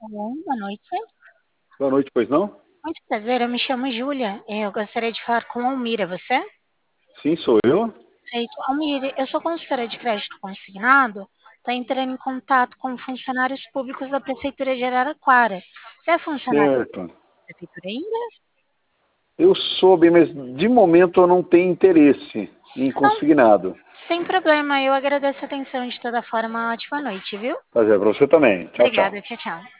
Bom, boa noite. Boa noite, pois não? Muito prazer, eu me chamo Júlia. Eu gostaria de falar com a Almira, você? Sim, sou eu. Feito. Almira, eu sou consultora de crédito consignado. Estou entrando em contato com funcionários públicos da Prefeitura de Araraquara. Você é funcionário Certo. da Prefeitura ainda? Eu soube, mas de momento eu não tenho interesse em Não, consignado. sem problema. Eu agradeço a atenção de toda forma. Ótima noite, viu? Prazer para você também. Tchau, Obrigada, tchau. tchau, tchau.